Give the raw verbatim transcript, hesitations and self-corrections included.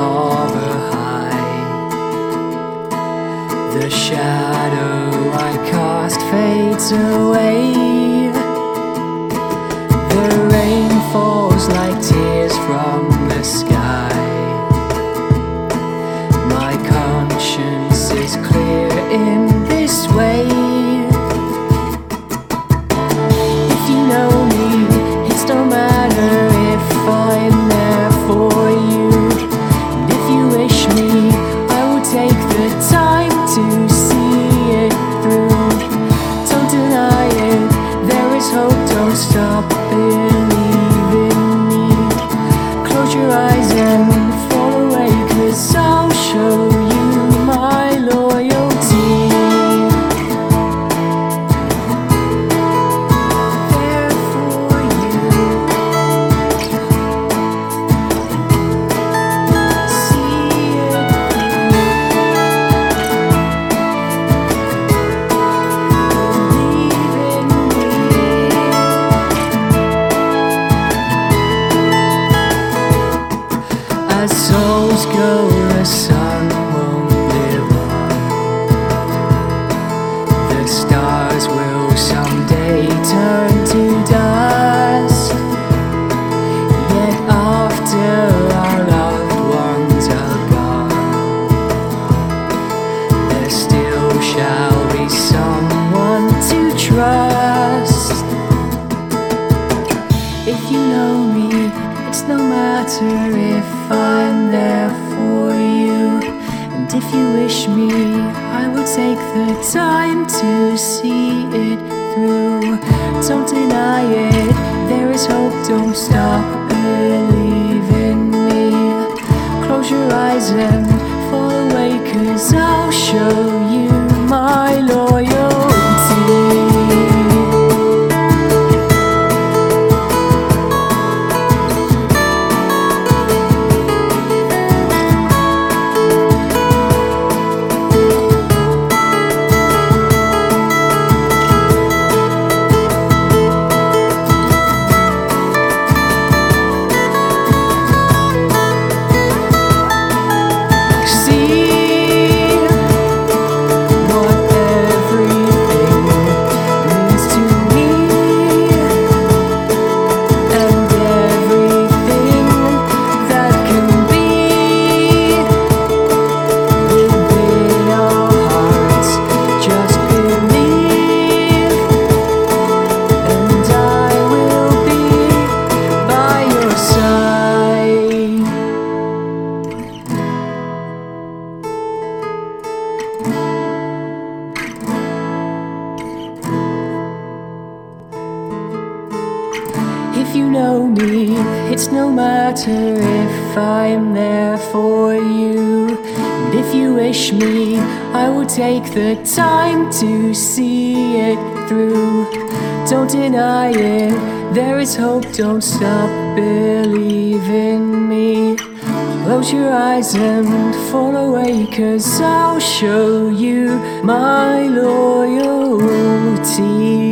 harbor high. The shadow I cast fades away. The rain falls like tears from the sky. My conscience is clear in this way. If you know me, it's no matter if I'm there for you. And if you wish me, I will take the time to see it through. Don't deny it, there is hope, don't stop believing me. Close your eyes and fall away, 'cause I'll show you my loyalty. There for you. See it through. Believe in me. As souls go, the sun won't live on. The stars will someday turn to dust. Yet after our loved ones are gone, there still shall be someone to trust. If you know me, it's no matter if I'm there for you. And if you wish me, I will take the time to see it through. Don't deny it, there is hope, don't stop believing me. Close your eyes and fall away, 'cause I'll show you my loyalty. If you know me, it's no matter if I'm there for you. And if you wish me, I will take the time to see it through. Don't deny it, there is hope, don't stop believing me. Close your eyes and fall away, 'cause I'll show you my loyalty.